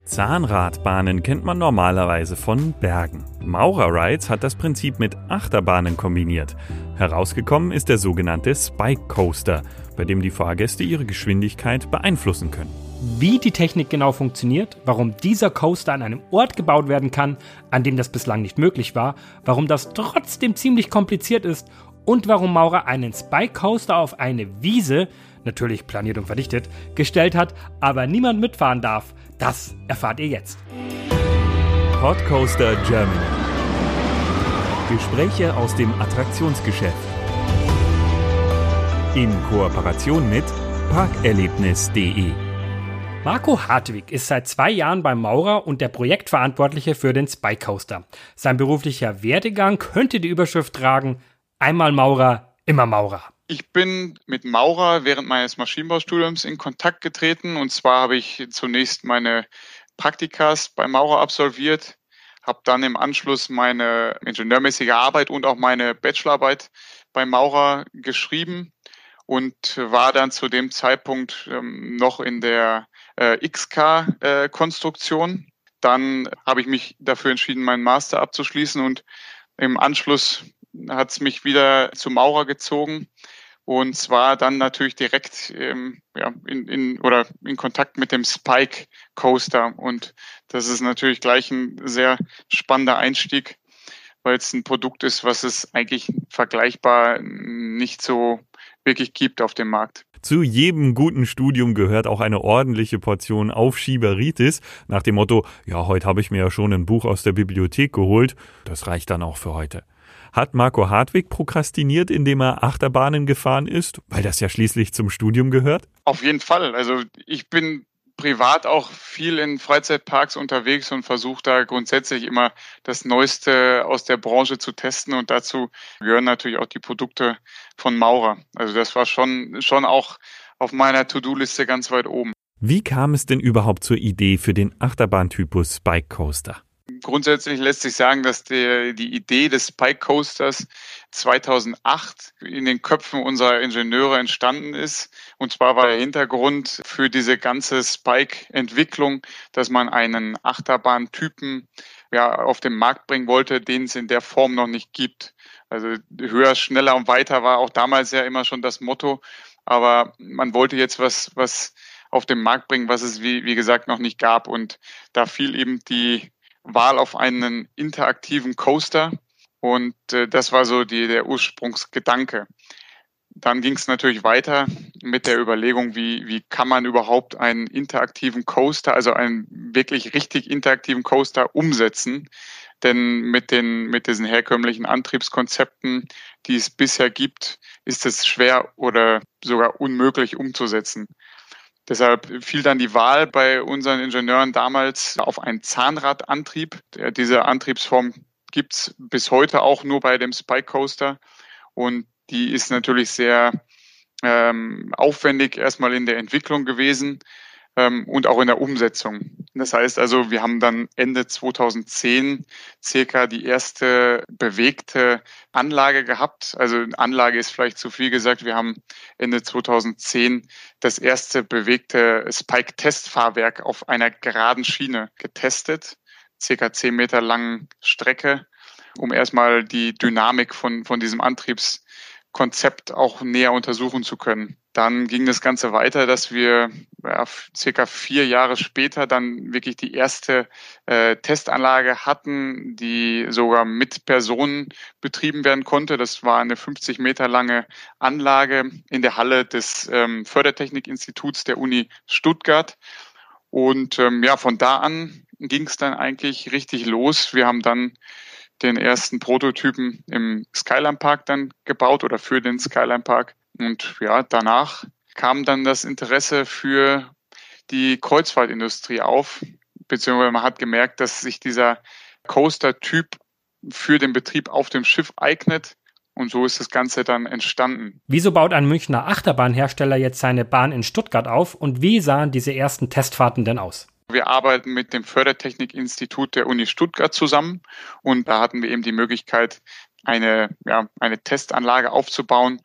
Zahnradbahnen kennt man normalerweise von Bergen. Maurer Rides hat das Prinzip mit Achterbahnen kombiniert. Herausgekommen ist der sogenannte Spike Coaster, bei dem die Fahrgäste ihre Geschwindigkeit beeinflussen können. Wie die Technik genau funktioniert, warum dieser Coaster an einem Ort gebaut werden kann, an dem das bislang nicht möglich war, warum das trotzdem ziemlich kompliziert ist und warum Maurer einen Spike Coaster auf eine Wiese, natürlich planiert und verdichtet, gestellt hat, aber niemand mitfahren darf, das erfahrt ihr jetzt. Podcoaster Germany. Gespräche aus dem Attraktionsgeschäft. In Kooperation mit parkerlebnis.de. Marco Hartwig ist seit 2 Jahren beim Maurer und der Projektverantwortliche für den Spike Coaster. Sein beruflicher Werdegang könnte die Überschrift tragen: Einmal Maurer, immer Maurer. Ich bin mit Maurer während meines Maschinenbaustudiums in Kontakt getreten. Und zwar habe ich zunächst meine Praktikas bei Maurer absolviert, habe dann im Anschluss meine ingenieurmäßige Arbeit und auch meine Bachelorarbeit bei Maurer geschrieben und war dann zu dem Zeitpunkt noch in der XK-Konstruktion. Dann habe ich mich dafür entschieden, meinen Master abzuschließen und im Anschluss hat es mich wieder zu Maurer gezogen. Und zwar dann natürlich direkt in Kontakt mit dem Spike Coaster. Und das ist natürlich gleich ein sehr spannender Einstieg, weil es ein Produkt ist, was es eigentlich vergleichbar nicht so wirklich gibt auf dem Markt. Zu jedem guten Studium gehört auch eine ordentliche Portion Aufschieberitis. Nach dem Motto, ja, heute habe ich mir ja schon ein Buch aus der Bibliothek geholt. Das reicht dann auch für heute. Hat Marco Hartwig prokrastiniert, indem er Achterbahnen gefahren ist, weil das ja schließlich zum Studium gehört? Auf jeden Fall. Also ich bin privat auch viel in Freizeitparks unterwegs und versuche da grundsätzlich immer das Neueste aus der Branche zu testen. Und dazu gehören natürlich auch die Produkte von Maurer. Also das war schon auch auf meiner To-Do-Liste ganz weit oben. Wie kam es denn überhaupt zur Idee für den Achterbahntypus Spike Coaster? Grundsätzlich lässt sich sagen, dass die Idee des Spike Coasters 2008 in den Köpfen unserer Ingenieure entstanden ist. Und zwar war der Hintergrund für diese ganze Spike-Entwicklung, dass man einen Achterbahntypen auf den Markt bringen wollte, den es in der Form noch nicht gibt. Also höher, schneller und weiter war auch damals ja immer schon das Motto. Aber man wollte jetzt was auf den Markt bringen, was es wie gesagt noch nicht gab. Und da fiel eben die Wahl auf einen interaktiven Coaster und das war so der Ursprungsgedanke. Dann ging es natürlich weiter mit der Überlegung, wie kann man überhaupt einen interaktiven Coaster, also einen wirklich richtig interaktiven Coaster umsetzen? Denn mit diesen herkömmlichen Antriebskonzepten, die es bisher gibt, ist es schwer oder sogar unmöglich umzusetzen. Deshalb fiel dann die Wahl bei unseren Ingenieuren damals auf einen Zahnradantrieb. Diese Antriebsform gibt's bis heute auch nur bei dem Spike Coaster und die ist natürlich sehr aufwendig erstmal in der Entwicklung gewesen und auch in der Umsetzung. Das heißt also, wir haben dann Ende 2010 circa die erste bewegte Anlage gehabt. Also Anlage ist vielleicht zu viel gesagt. Wir haben Ende 2010 das erste bewegte Spike-Testfahrwerk auf einer geraden Schiene getestet, circa 10 Meter langen Strecke, um erstmal die Dynamik von diesem Antriebskonzept auch näher untersuchen zu können. Dann ging das Ganze weiter, dass wir circa 4 Jahre später dann wirklich die erste Testanlage hatten, die sogar mit Personen betrieben werden konnte. Das war eine 50 Meter lange Anlage in der Halle des Fördertechnikinstituts der Uni Stuttgart. Und von da an ging es dann eigentlich richtig los. Wir haben dann den ersten Prototypen im Skyline Park dann gebaut oder für den Skyline Park. Und danach kam dann das Interesse für die Kreuzfahrtindustrie auf, beziehungsweise man hat gemerkt, dass sich dieser Coaster-Typ für den Betrieb auf dem Schiff eignet. Und so ist das Ganze dann entstanden. Wieso baut ein Münchner Achterbahnhersteller jetzt seine Bahn in Stuttgart auf und wie sahen diese ersten Testfahrten denn aus? Wir arbeiten mit dem Fördertechnikinstitut der Uni Stuttgart zusammen und da hatten wir eben die Möglichkeit, eine Testanlage aufzubauen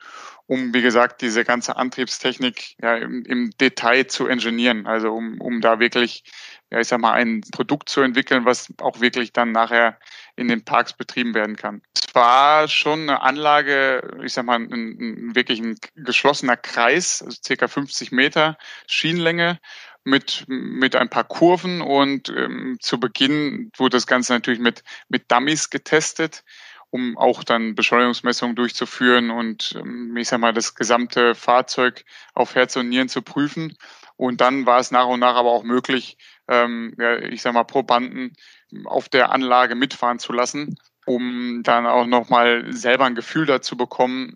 um, wie gesagt, diese ganze Antriebstechnik ja, im Detail zu ingenieren. Also um da wirklich, ja, ich sag mal, ein Produkt zu entwickeln, was auch wirklich dann nachher in den Parks betrieben werden kann. Es war schon eine Anlage, ich sag mal, wirklich ein geschlossener Kreis, also circa 50 Meter Schienenlänge mit ein paar Kurven und zu Beginn wurde das Ganze natürlich mit Dummies getestet, um auch dann Beschleunigungsmessungen durchzuführen und ich sag mal, das gesamte Fahrzeug auf Herz und Nieren zu prüfen. Und dann war es nach und nach aber auch möglich, ja, ich sag mal, Probanden auf der Anlage mitfahren zu lassen, um dann auch nochmal selber ein Gefühl dazu bekommen,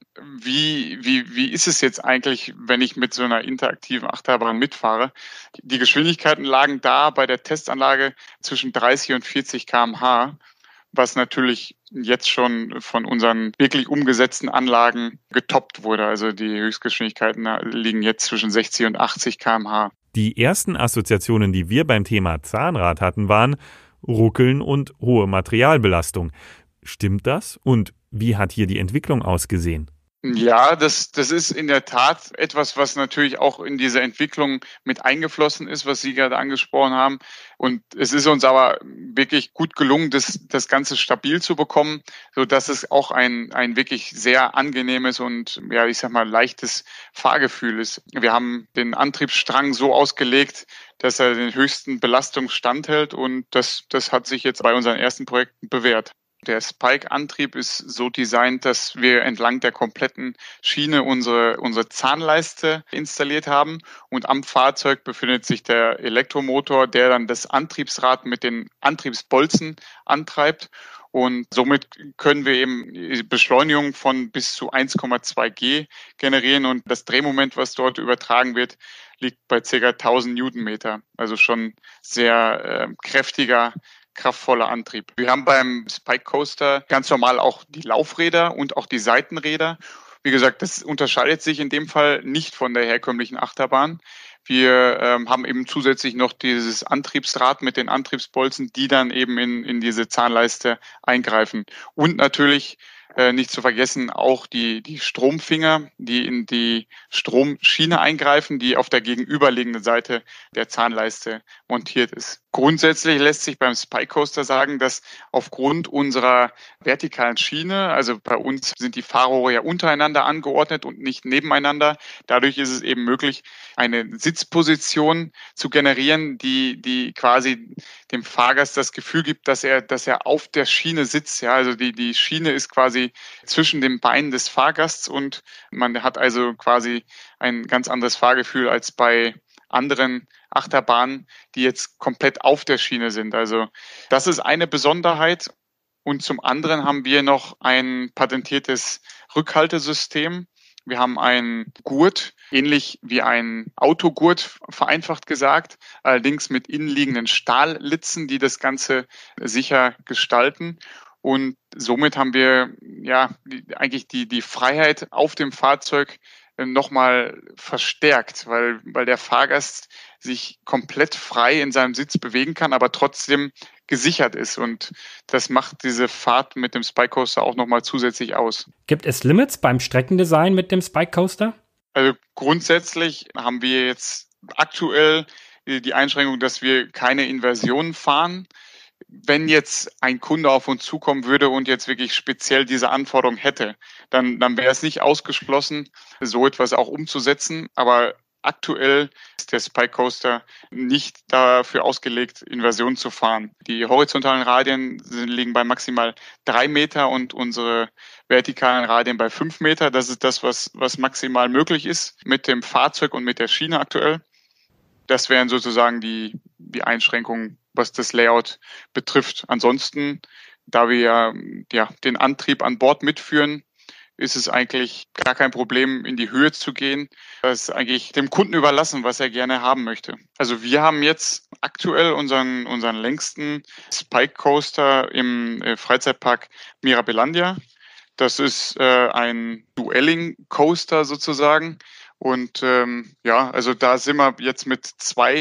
wie ist es jetzt eigentlich, wenn ich mit so einer interaktiven Achterbahn mitfahre. Die Geschwindigkeiten lagen da bei der Testanlage zwischen 30 und 40 km/h, was natürlich jetzt schon von unseren wirklich umgesetzten Anlagen getoppt wurde. Also die Höchstgeschwindigkeiten liegen jetzt zwischen 60 und 80 km/h. Die ersten Assoziationen, die wir beim Thema Zahnrad hatten, waren Ruckeln und hohe Materialbelastung. Stimmt das? Und wie hat hier die Entwicklung ausgesehen? Ja, das ist in der Tat etwas, was natürlich auch in diese Entwicklung mit eingeflossen ist, was Sie gerade angesprochen haben. Und es ist uns aber wirklich gut gelungen, das Ganze stabil zu bekommen, so dass es auch ein wirklich sehr angenehmes und, ja, ich sag mal, leichtes Fahrgefühl ist. Wir haben den Antriebsstrang so ausgelegt, dass er den höchsten Belastungen standhält, und das hat sich jetzt bei unseren ersten Projekten bewährt. Der Spike-Antrieb ist so designt, dass wir entlang der kompletten Schiene unsere Zahnleiste installiert haben, und am Fahrzeug befindet sich der Elektromotor, der dann das Antriebsrad mit den Antriebsbolzen antreibt, und somit können wir eben Beschleunigung von bis zu 1,2 G generieren, und das Drehmoment, was dort übertragen wird, liegt bei ca. 1000 Newtonmeter, also schon sehr kräftiger, kraftvoller Antrieb. Wir haben beim Spike Coaster ganz normal auch die Laufräder und auch die Seitenräder. Wie gesagt, das unterscheidet sich in dem Fall nicht von der herkömmlichen Achterbahn. Wir haben eben zusätzlich noch dieses Antriebsrad mit den Antriebsbolzen, die dann eben in diese Zahnleiste eingreifen. Und natürlich nicht zu vergessen auch die Stromfinger, die in die Stromschiene eingreifen, die auf der gegenüberliegenden Seite der Zahnleiste montiert ist. Grundsätzlich lässt sich beim Spike Coaster sagen, dass aufgrund unserer vertikalen Schiene, also bei uns sind die Fahrrohre ja untereinander angeordnet und nicht nebeneinander, dadurch ist es eben möglich, eine Sitzposition zu generieren, die quasi dem Fahrgast das Gefühl gibt, dass er auf der Schiene sitzt. Ja, also die Schiene ist quasi zwischen den Beinen des Fahrgasts, und man hat also quasi ein ganz anderes Fahrgefühl als bei anderen Achterbahnen, die jetzt komplett auf der Schiene sind. Also das ist eine Besonderheit. Und zum anderen haben wir noch ein patentiertes Rückhaltesystem. Wir haben einen Gurt, ähnlich wie ein Autogurt, vereinfacht gesagt, allerdings mit innenliegenden Stahllitzen, die das Ganze sicher gestalten. Und somit haben wir ja eigentlich die Freiheit auf dem Fahrzeug nochmal verstärkt, weil der Fahrgast sich komplett frei in seinem Sitz bewegen kann, aber trotzdem gesichert ist. Und das macht diese Fahrt mit dem Spike Coaster auch nochmal zusätzlich aus. Gibt es Limits beim Streckendesign mit dem Spike Coaster? Also grundsätzlich haben wir jetzt aktuell die Einschränkung, dass wir keine Inversionen fahren. Wenn jetzt ein Kunde auf uns zukommen würde und jetzt wirklich speziell diese Anforderung hätte, dann wäre es nicht ausgeschlossen, so etwas auch umzusetzen. Aber aktuell ist der Spike Coaster nicht dafür ausgelegt, Inversionen zu fahren. Die horizontalen Radien liegen bei maximal 3 Meter und unsere vertikalen Radien bei 5 Meter. Das ist das, was maximal möglich ist mit dem Fahrzeug und mit der Schiene aktuell. Das wären sozusagen die Einschränkungen, was das Layout betrifft. Ansonsten, da wir ja den Antrieb an Bord mitführen, ist es eigentlich gar kein Problem, in die Höhe zu gehen. Das ist eigentlich dem Kunden überlassen, was er gerne haben möchte. Also wir haben jetzt aktuell unseren längsten Spike Coaster im Freizeitpark Mirabilandia. Das ist ein Duelling Coaster sozusagen. Und ja, also da sind wir jetzt mit 2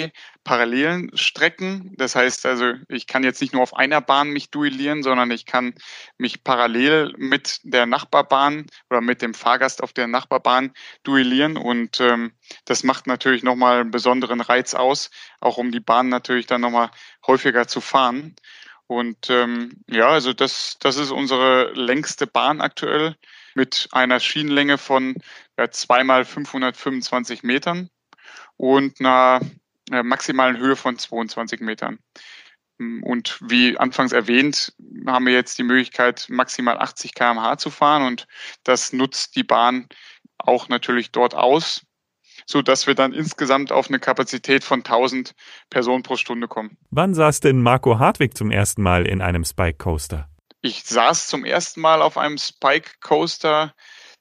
parallelen Strecken. Das heißt also, ich kann jetzt nicht nur auf einer Bahn mich duellieren, sondern ich kann mich parallel mit der Nachbarbahn oder mit dem Fahrgast auf der Nachbarbahn duellieren. Und das macht natürlich nochmal einen besonderen Reiz aus, auch um die Bahn natürlich dann nochmal häufiger zu fahren. Und also das ist unsere längste Bahn aktuell mit einer Schienenlänge von 2 mal 525 Metern und einer maximalen Höhe von 22 Metern. Und wie anfangs erwähnt, haben wir jetzt die Möglichkeit, maximal 80 km/h zu fahren und das nutzt die Bahn auch natürlich dort aus, sodass wir dann insgesamt auf eine Kapazität von 1000 Personen pro Stunde kommen. Wann saß denn Marco Hartwig zum ersten Mal in einem Spike Coaster? Ich saß zum ersten Mal auf einem Spike Coaster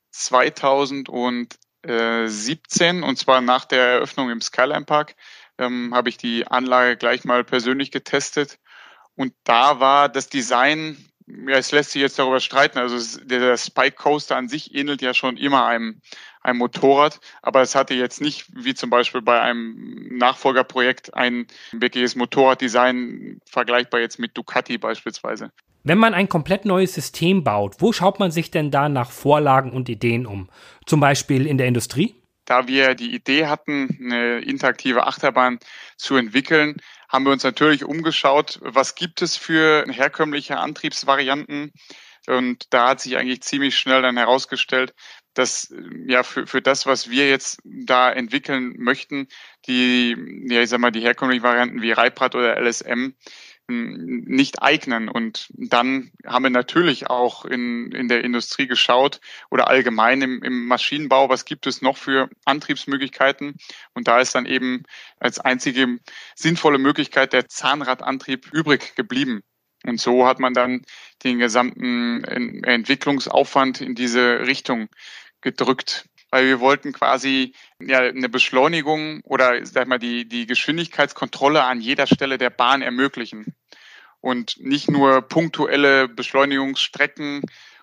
2017 und zwar nach der Eröffnung im Skyline Park. Habe ich die Anlage gleich mal persönlich getestet und da war das Design, es lässt sich jetzt darüber streiten, also der Spike Coaster an sich ähnelt ja schon immer einem Motorrad, aber es hatte jetzt nicht, wie zum Beispiel bei einem Nachfolgerprojekt, ein wirkliches Motorraddesign, vergleichbar jetzt mit Ducati beispielsweise. Wenn man ein komplett neues System baut, wo schaut man sich denn da nach Vorlagen und Ideen um? Zum Beispiel in der Industrie? Da wir die Idee hatten, eine interaktive Achterbahn zu entwickeln, haben wir uns natürlich umgeschaut, was gibt es für herkömmliche Antriebsvarianten. Und da hat sich eigentlich ziemlich schnell dann herausgestellt, dass für das, was wir jetzt da entwickeln möchten, die herkömmlichen Varianten wie Reiprad oder LSM nicht eignen. Und dann haben wir natürlich auch in der Industrie geschaut oder allgemein im Maschinenbau, was gibt es noch für Antriebsmöglichkeiten. Und da ist dann eben als einzige sinnvolle Möglichkeit der Zahnradantrieb übrig geblieben. Und so hat man dann den gesamten Entwicklungsaufwand in diese Richtung gedrückt. Weil wir wollten quasi eine Beschleunigung oder die Geschwindigkeitskontrolle an jeder Stelle der Bahn ermöglichen und nicht nur punktuelle Beschleunigungsstrecken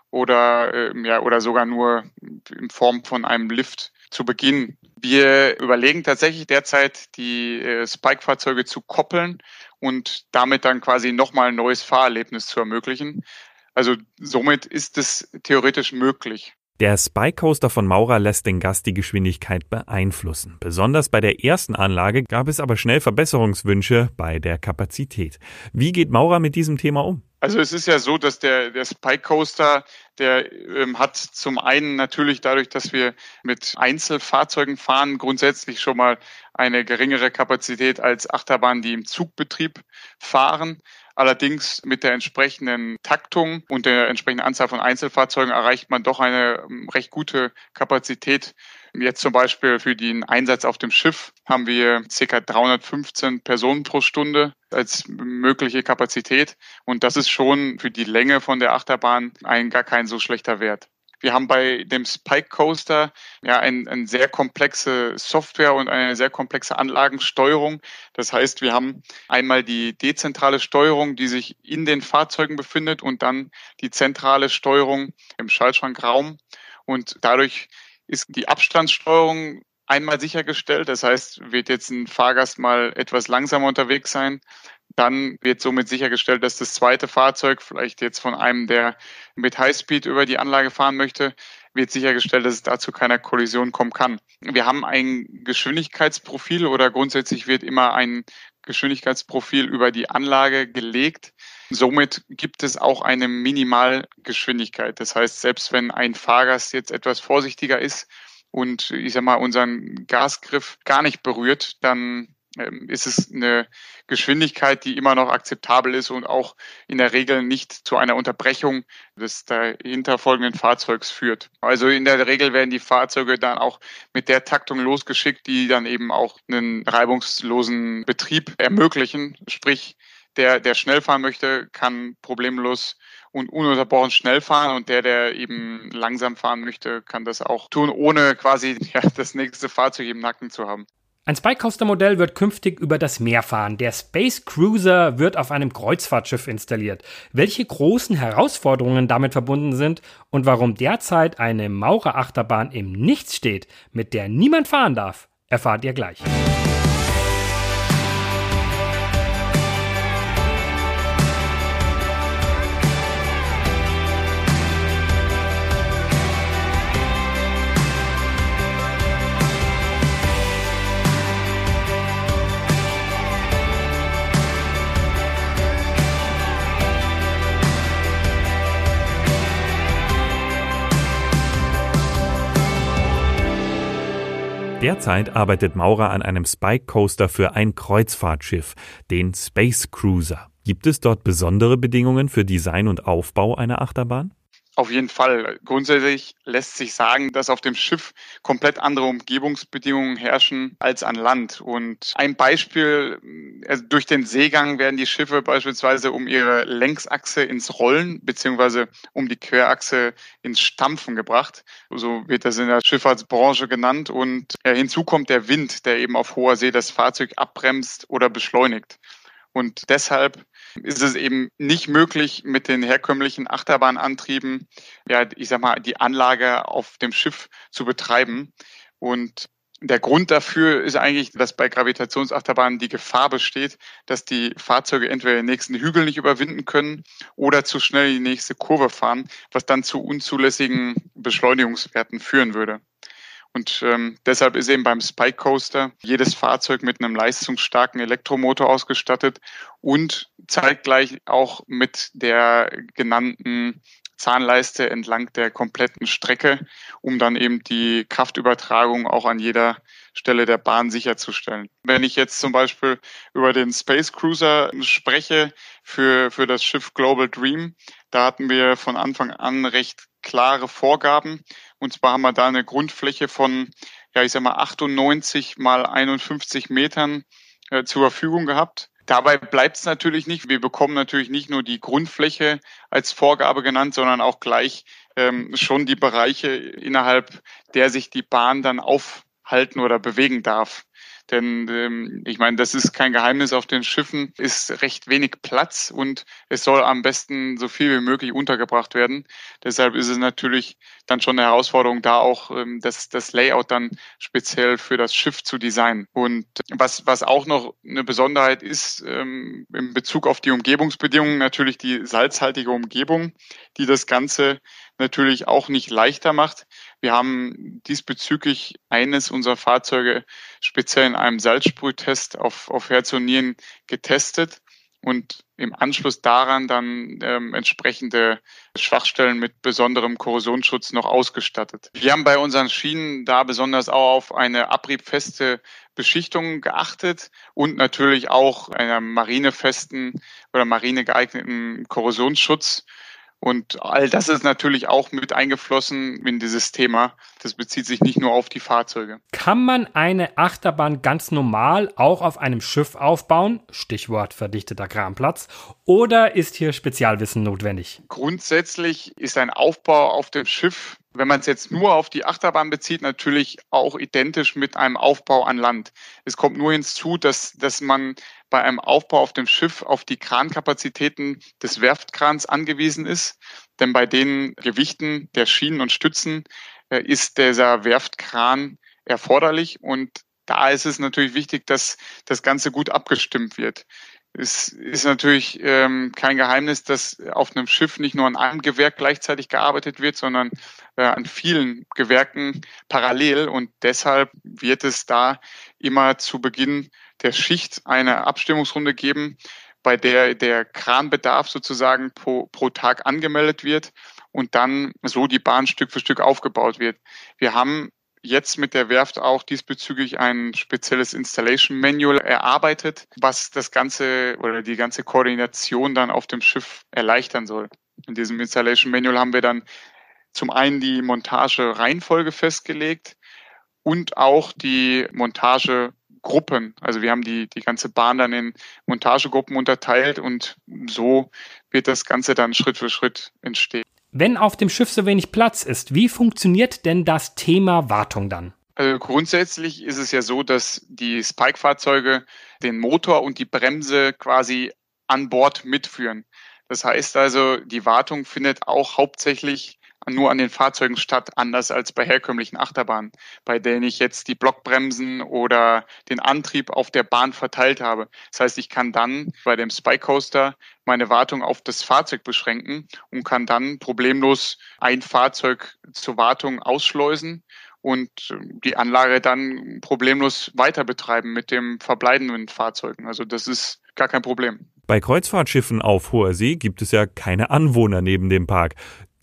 oder sogar nur in Form von einem Lift zu Beginn. Wir überlegen tatsächlich derzeit, die Spike-Fahrzeuge zu koppeln und damit dann quasi nochmal ein neues Fahrerlebnis zu ermöglichen. Also somit ist es theoretisch möglich. Der Spike Coaster von Maurer lässt den Gast die Geschwindigkeit beeinflussen. Besonders bei der ersten Anlage gab es aber schnell Verbesserungswünsche bei der Kapazität. Wie geht Maurer mit diesem Thema um? Also es ist ja so, dass der Spike Coaster, der hat zum einen natürlich dadurch, dass wir mit Einzelfahrzeugen fahren, grundsätzlich schon mal eine geringere Kapazität als Achterbahnen, die im Zugbetrieb fahren. Allerdings mit der entsprechenden Taktung und der entsprechenden Anzahl von Einzelfahrzeugen erreicht man doch eine recht gute Kapazität. Jetzt zum Beispiel für den Einsatz auf dem Schiff haben wir ca. 315 Personen pro Stunde als mögliche Kapazität. Und das ist schon für die Länge von der Achterbahn gar kein so schlechter Wert. Wir haben bei dem Spike Coaster eine sehr komplexe Software und eine sehr komplexe Anlagensteuerung. Das heißt, wir haben einmal die dezentrale Steuerung, die sich in den Fahrzeugen befindet und dann die zentrale Steuerung im Schaltschrankraum. Und dadurch ist die Abstandssteuerung einmal sichergestellt. Das heißt, wird jetzt ein Fahrgast mal etwas langsamer unterwegs sein, dann wird somit sichergestellt, dass das zweite Fahrzeug, vielleicht jetzt von einem, der mit Highspeed über die Anlage fahren möchte, wird sichergestellt, dass es dazu keiner Kollision kommen kann. Wir haben ein Geschwindigkeitsprofil oder grundsätzlich wird immer ein Geschwindigkeitsprofil über die Anlage gelegt. Somit gibt es auch eine Minimalgeschwindigkeit. Das heißt, selbst wenn ein Fahrgast jetzt etwas vorsichtiger ist und unseren Gasgriff gar nicht berührt, dann ist es eine Geschwindigkeit, die immer noch akzeptabel ist und auch in der Regel nicht zu einer Unterbrechung des dahinter folgenden Fahrzeugs führt. Also in der Regel werden die Fahrzeuge dann auch mit der Taktung losgeschickt, die dann eben auch einen reibungslosen Betrieb ermöglichen. Sprich, der schnell fahren möchte, kann problemlos und ununterbrochen schnell fahren und der eben langsam fahren möchte, kann das auch tun, ohne quasi das nächste Fahrzeug im Nacken zu haben. Ein Spike Coaster Modell wird künftig über das Meer fahren. Der Space Cruiser wird auf einem Kreuzfahrtschiff installiert. Welche großen Herausforderungen damit verbunden sind und warum derzeit eine Maurer Achterbahn im Nichts steht, mit der niemand fahren darf, erfahrt ihr gleich. Derzeit arbeitet Maurer an einem Spike Coaster für ein Kreuzfahrtschiff, den Space Cruiser. Gibt es dort besondere Bedingungen für Design und Aufbau einer Achterbahn? Auf jeden Fall. Grundsätzlich lässt sich sagen, dass auf dem Schiff komplett andere Umgebungsbedingungen herrschen als an Land. Und ein Beispiel, also durch den Seegang werden die Schiffe beispielsweise um ihre Längsachse ins Rollen beziehungsweise um die Querachse ins Stampfen gebracht. So wird das in der Schifffahrtsbranche genannt. Und hinzu kommt der Wind, der eben auf hoher See das Fahrzeug abbremst oder beschleunigt. Und deshalb ist es eben nicht möglich, mit den herkömmlichen Achterbahnantrieben, die Anlage auf dem Schiff zu betreiben. Und der Grund dafür ist eigentlich, dass bei Gravitationsachterbahnen die Gefahr besteht, dass die Fahrzeuge entweder den nächsten Hügel nicht überwinden können oder zu schnell in die nächste Kurve fahren, was dann zu unzulässigen Beschleunigungswerten führen würde. Und deshalb ist eben beim Spike Coaster jedes Fahrzeug mit einem leistungsstarken Elektromotor ausgestattet und zeitgleich auch mit der genannten Zahnleiste entlang der kompletten Strecke, um dann eben die Kraftübertragung auch an jeder Stelle der Bahn sicherzustellen. Wenn ich jetzt zum Beispiel über den Space Cruiser spreche für das Schiff Global Dream, da hatten wir von Anfang an recht klare Vorgaben. Und zwar haben wir da eine Grundfläche von, 98 mal 51 Metern zur Verfügung gehabt. Dabei bleibt es natürlich nicht. Wir bekommen natürlich nicht nur die Grundfläche als Vorgabe genannt, sondern auch gleich schon die Bereiche, innerhalb der sich die Bahn dann aufhalten oder bewegen darf. Denn das ist kein Geheimnis, auf den Schiffen ist recht wenig Platz und es soll am besten so viel wie möglich untergebracht werden. Deshalb ist es natürlich dann schon eine Herausforderung, da auch das Layout dann speziell für das Schiff zu designen. Und was auch noch eine Besonderheit ist, in Bezug auf die Umgebungsbedingungen, natürlich die salzhaltige Umgebung, die das Ganze natürlich auch nicht leichter macht. Wir haben diesbezüglich eines unserer Fahrzeuge speziell in einem Salzsprühtest auf Herz und Nieren getestet und im Anschluss daran dann entsprechende Schwachstellen mit besonderem Korrosionsschutz noch ausgestattet. Wir haben bei unseren Schienen da besonders auch auf eine abriebfeste Beschichtung geachtet und natürlich auch einer marinefesten oder marinegeeigneten Korrosionsschutz. Und all das ist natürlich auch mit eingeflossen in dieses Thema. Das bezieht sich nicht nur auf die Fahrzeuge. Kann man eine Achterbahn ganz normal auch auf einem Schiff aufbauen? Stichwort verdichteter Kranplatz. Oder ist hier Spezialwissen notwendig? Grundsätzlich ist ein Aufbau auf dem Schiff, wenn man es jetzt nur auf die Achterbahn bezieht, natürlich auch identisch mit einem Aufbau an Land. Es kommt nur hinzu, dass man bei einem Aufbau auf dem Schiff auf die Krankapazitäten des Werftkrans angewiesen ist. Denn bei den Gewichten der Schienen und Stützen ist dieser Werftkran erforderlich. Und da ist es natürlich wichtig, dass das Ganze gut abgestimmt wird. Es ist natürlich kein Geheimnis, dass auf einem Schiff nicht nur an einem Gewerk gleichzeitig gearbeitet wird, sondern an vielen Gewerken parallel. Und deshalb wird es da immer zu Beginn der Schicht eine Abstimmungsrunde geben, bei der der Kranbedarf sozusagen pro Tag angemeldet wird und dann so die Bahn Stück für Stück aufgebaut wird. Wir haben jetzt mit der Werft auch diesbezüglich ein spezielles Installation Manual erarbeitet, was das Ganze oder die ganze Koordination dann auf dem Schiff erleichtern soll. In diesem Installation Manual haben wir dann zum einen die Montagereihenfolge festgelegt und auch die Montagegruppen. Also wir haben die ganze Bahn dann in Montagegruppen unterteilt und so wird das Ganze dann Schritt für Schritt entstehen. Wenn auf dem Schiff so wenig Platz ist, wie funktioniert denn das Thema Wartung dann? Also grundsätzlich ist es ja so, dass die Spike-Fahrzeuge den Motor und die Bremse quasi an Bord mitführen. Das heißt also, die Wartung findet auch hauptsächlich nur an den Fahrzeugen statt, anders als bei herkömmlichen Achterbahnen, bei denen ich jetzt die Blockbremsen oder den Antrieb auf der Bahn verteilt habe. Das heißt, ich kann dann bei dem Spike Coaster meine Wartung auf das Fahrzeug beschränken und kann dann problemlos ein Fahrzeug zur Wartung ausschleusen und die Anlage dann problemlos weiter betreiben mit dem verbleibenden Fahrzeugen. Also das ist gar kein Problem. Bei Kreuzfahrtschiffen auf hoher See gibt es ja keine Anwohner neben dem Park.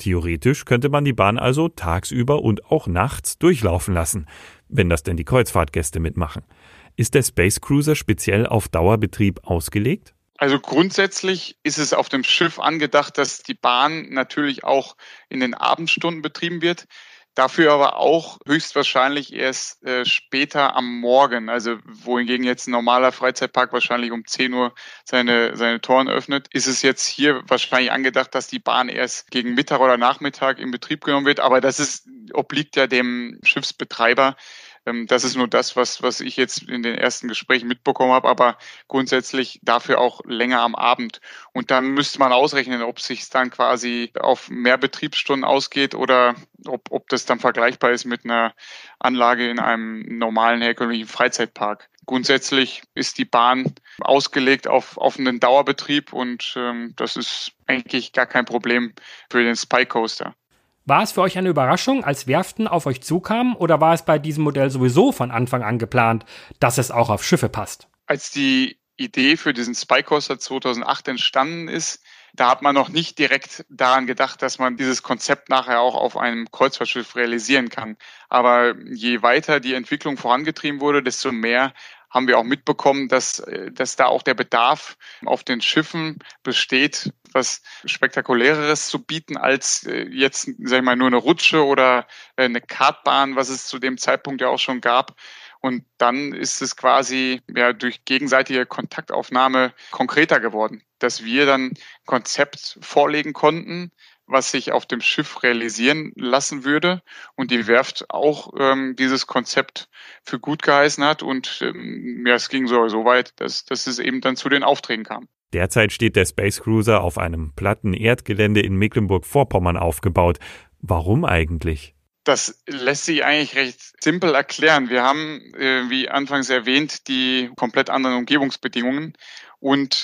Theoretisch könnte man die Bahn also tagsüber und auch nachts durchlaufen lassen, wenn das denn die Kreuzfahrtgäste mitmachen. Ist der Space Cruiser speziell auf Dauerbetrieb ausgelegt? Also grundsätzlich ist es auf dem Schiff angedacht, dass die Bahn natürlich auch in den Abendstunden betrieben wird. Dafür aber auch höchstwahrscheinlich erst später am Morgen. Also wohingegen jetzt ein normaler Freizeitpark wahrscheinlich um 10 Uhr seine Toren öffnet, ist es jetzt hier wahrscheinlich angedacht, dass die Bahn erst gegen Mittag oder Nachmittag in Betrieb genommen wird. Aber obliegt ja dem Schiffsbetreiber. Das ist nur das, was ich jetzt in den ersten Gesprächen mitbekommen habe, aber grundsätzlich dafür auch länger am Abend. Und dann müsste man ausrechnen, ob es sich dann quasi auf mehr Betriebsstunden ausgeht oder ob das dann vergleichbar ist mit einer Anlage in einem normalen herkömmlichen Freizeitpark. Grundsätzlich ist die Bahn ausgelegt auf einen Dauerbetrieb und das ist eigentlich gar kein Problem für den Spy Coaster. War es für euch eine Überraschung, als Werften auf euch zukamen, oder war es bei diesem Modell sowieso von Anfang an geplant, dass es auch auf Schiffe passt? Als die Idee für diesen Spy Coaster 2008 entstanden ist, da hat man noch nicht direkt daran gedacht, dass man dieses Konzept nachher auch auf einem Kreuzfahrtschiff realisieren kann. Aber je weiter die Entwicklung vorangetrieben wurde, desto mehr haben wir auch mitbekommen, dass da auch der Bedarf auf den Schiffen besteht, was Spektakuläreres zu bieten als jetzt, sag ich mal, nur eine Rutsche oder eine Kartbahn, was es zu dem Zeitpunkt ja auch schon gab. Und dann ist es quasi durch gegenseitige Kontaktaufnahme konkreter geworden, dass wir dann ein Konzept vorlegen konnten, was sich auf dem Schiff realisieren lassen würde und die Werft auch dieses Konzept für gut geheißen hat und es ging so weit, dass es eben dann zu den Aufträgen kam. Derzeit steht der Space Cruiser auf einem platten Erdgelände in Mecklenburg-Vorpommern aufgebaut. Warum eigentlich? Das lässt sich eigentlich recht simpel erklären. Wir haben, wie anfangs erwähnt, die komplett anderen Umgebungsbedingungen und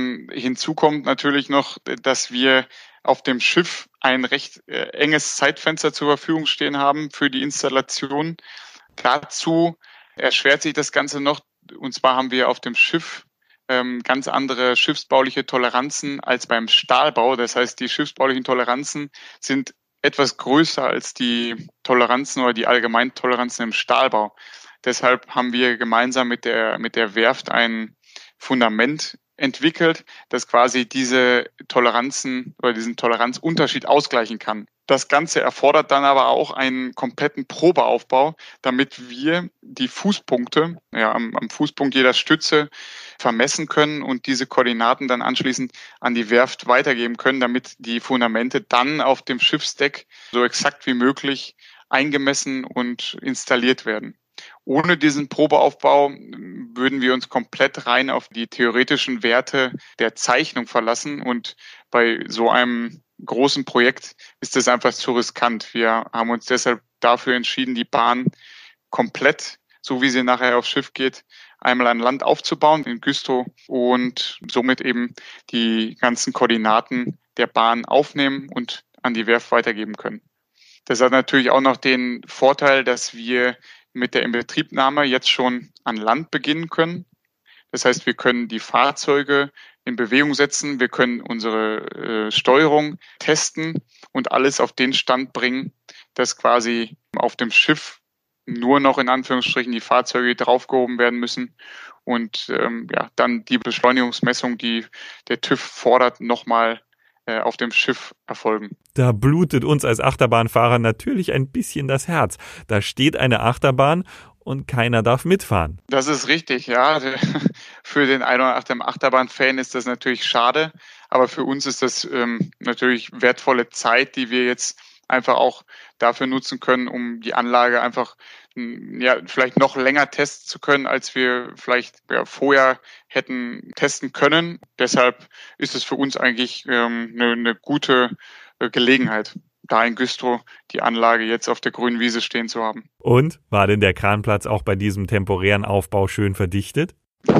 hinzu kommt natürlich noch, dass wir auf dem Schiff ein recht enges Zeitfenster zur Verfügung stehen haben für die Installation. Dazu erschwert sich das Ganze noch, und zwar haben wir auf dem Schiff ganz andere schiffsbauliche Toleranzen als beim Stahlbau. Das heißt, die schiffsbaulichen Toleranzen sind etwas größer als die Toleranzen oder die allgemeinen Toleranzen im Stahlbau. Deshalb haben wir gemeinsam mit der Werft ein Fundament entwickelt, das quasi diese Toleranzen oder diesen Toleranzunterschied ausgleichen kann. Das Ganze erfordert dann aber auch einen kompletten Probeaufbau, damit wir die Fußpunkte am Fußpunkt jeder Stütze vermessen können und diese Koordinaten dann anschließend an die Werft weitergeben können, damit die Fundamente dann auf dem Schiffsdeck so exakt wie möglich eingemessen und installiert werden. Ohne diesen Probeaufbau würden wir uns komplett rein auf die theoretischen Werte der Zeichnung verlassen und bei so einem großen Projekt ist das einfach zu riskant. Wir haben uns deshalb dafür entschieden, die Bahn komplett, so wie sie nachher aufs Schiff geht, einmal an Land aufzubauen in Güstrow und somit eben die ganzen Koordinaten der Bahn aufnehmen und an die Werft weitergeben können. Das hat natürlich auch noch den Vorteil, dass wir mit der Inbetriebnahme jetzt schon an Land beginnen können. Das heißt, wir können die Fahrzeuge in Bewegung setzen, wir können unsere Steuerung testen und alles auf den Stand bringen, dass quasi auf dem Schiff nur noch in Anführungsstrichen die Fahrzeuge draufgehoben werden müssen und dann die Beschleunigungsmessung, die der TÜV fordert, nochmal auf dem Schiff erfolgen. Da blutet uns als Achterbahnfahrer natürlich ein bisschen das Herz. Da steht eine Achterbahn und keiner darf mitfahren. Das ist richtig, ja. Für den einen oder anderen Achterbahn-Fan ist das natürlich schade, aber für uns ist das natürlich wertvolle Zeit, die wir jetzt einfach auch dafür nutzen können, um die Anlage einfach vielleicht noch länger testen zu können, als wir vielleicht vorher hätten testen können. Deshalb ist es für uns eigentlich eine gute Gelegenheit, da in Güstrow die Anlage jetzt auf der grünen Wiese stehen zu haben. Und war denn der Kranplatz auch bei diesem temporären Aufbau schön verdichtet?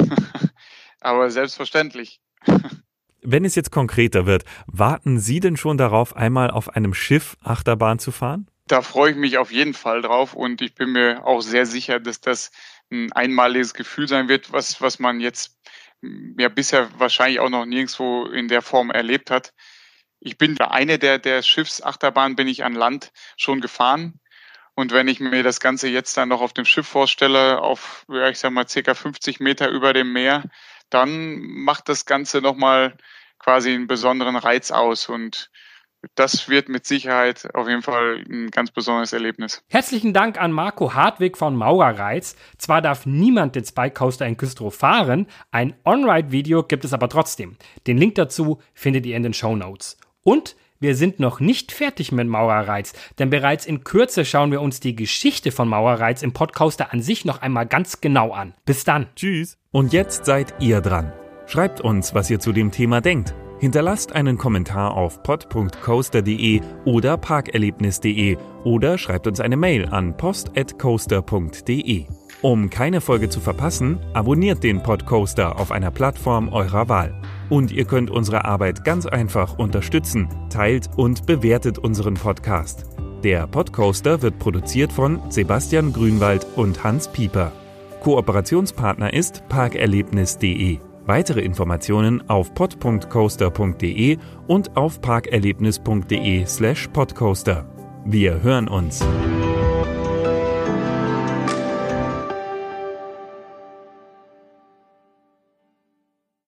Aber selbstverständlich. Wenn es jetzt konkreter wird, warten Sie denn schon darauf, einmal auf einem Schiff Achterbahn zu fahren? Da freue ich mich auf jeden Fall drauf und ich bin mir auch sehr sicher, dass das ein einmaliges Gefühl sein wird, was man jetzt bisher wahrscheinlich auch noch nirgendwo in der Form erlebt hat. Ich bin eine der Schiffsachterbahnen bin ich an Land schon gefahren. Und wenn ich mir das Ganze jetzt dann noch auf dem Schiff vorstelle, auf, ja, ich sag mal, circa 50 Meter über dem Meer, dann macht das Ganze nochmal quasi einen besonderen Reiz aus. Und das wird mit Sicherheit auf jeden Fall ein ganz besonderes Erlebnis. Herzlichen Dank an Marco Hartwig von Maurerreiz. Zwar darf niemand den Spike Coaster in Güstrow fahren, ein On-Ride-Video gibt es aber trotzdem. Den Link dazu findet ihr in den Shownotes. Und wir sind noch nicht fertig mit Maurerreiz, denn bereits in Kürze schauen wir uns die Geschichte von Maurerreiz im Podcoaster an sich noch einmal ganz genau an. Bis dann. Tschüss. Und jetzt seid ihr dran. Schreibt uns, was ihr zu dem Thema denkt. Hinterlasst einen Kommentar auf pod.coaster.de oder parkerlebnis.de oder schreibt uns eine Mail an post@coaster.de. Um keine Folge zu verpassen, abonniert den Podcoaster auf einer Plattform eurer Wahl. Und ihr könnt unsere Arbeit ganz einfach unterstützen. Teilt und bewertet unseren Podcast. Der Podcoaster wird produziert von Sebastian Grünwald und Hans Pieper. Kooperationspartner ist parkerlebnis.de. Weitere Informationen auf pod.coaster.de und auf parkerlebnis.de/podcoaster. Wir hören uns.